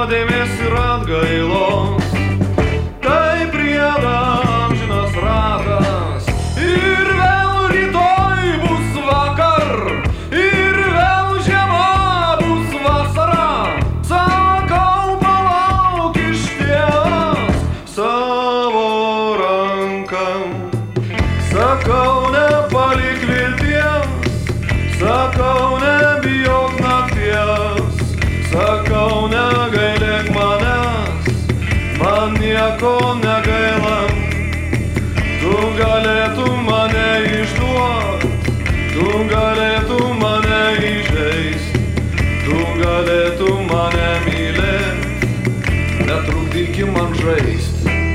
nuodėmės ir atgailos. Tai prieda amžinas ratas. Ir vėl rytoj bus vakar. Ir vėl žiema bus vasara. Sakau, palauk išties savo ranką. Sakau, nepalik vilties. Sakau, nebijok nakties. Sakau, negailėk manęs. Man nieko negaila. Tu galėtum mane išduot. Tu galėtum mane įžeist. Tu galėtum mane mylėt. Netrukdykim man žaist.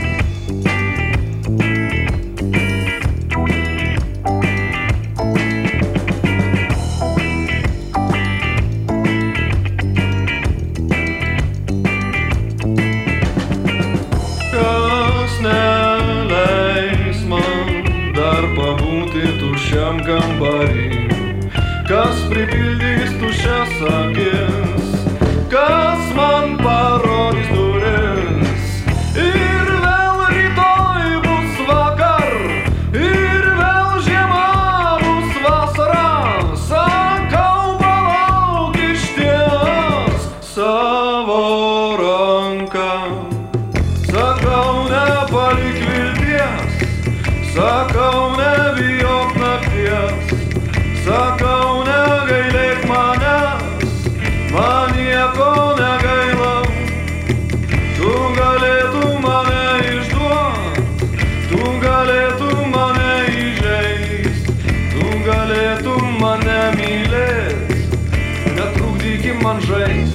Neleis man dar pabūti tuščiam kambarį. Kas pripildys tuščias akis. Kas man parodys duris. Ir vėl rytoj bus vakar. Ir vėl žiema bus vasara. Sakau, palauk išties savo ranką. Sakau, nepalik vilties. Sakau, nebijok nakties. Sakau, negailėk manęs. Man nieko negaila. Tu galėtum mane išduot. Tu galėtum mane įžeist. Tu galėtum mane mylėt. Netrukdykim man žaist.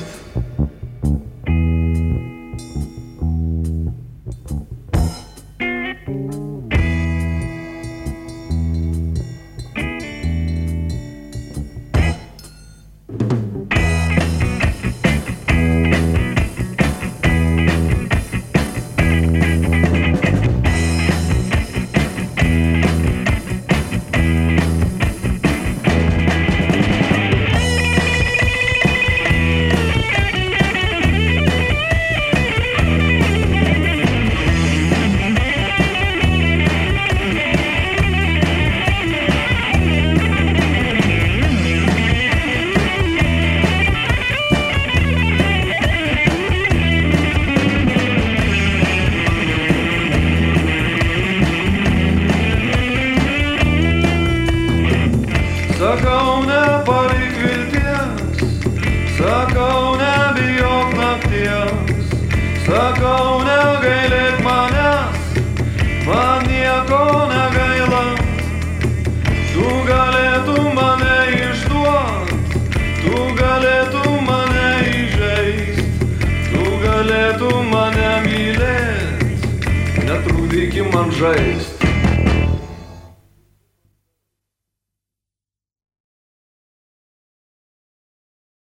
Sakau, nepalik vilties. Sakau, nebijok nakties. Sakau, negailėk manęs. Man nieko negaila. Tu galėtum mane išduot. Tu galėtum mane įžeist. Tu galėtum mane mylėt. Netrukdykim man žaist.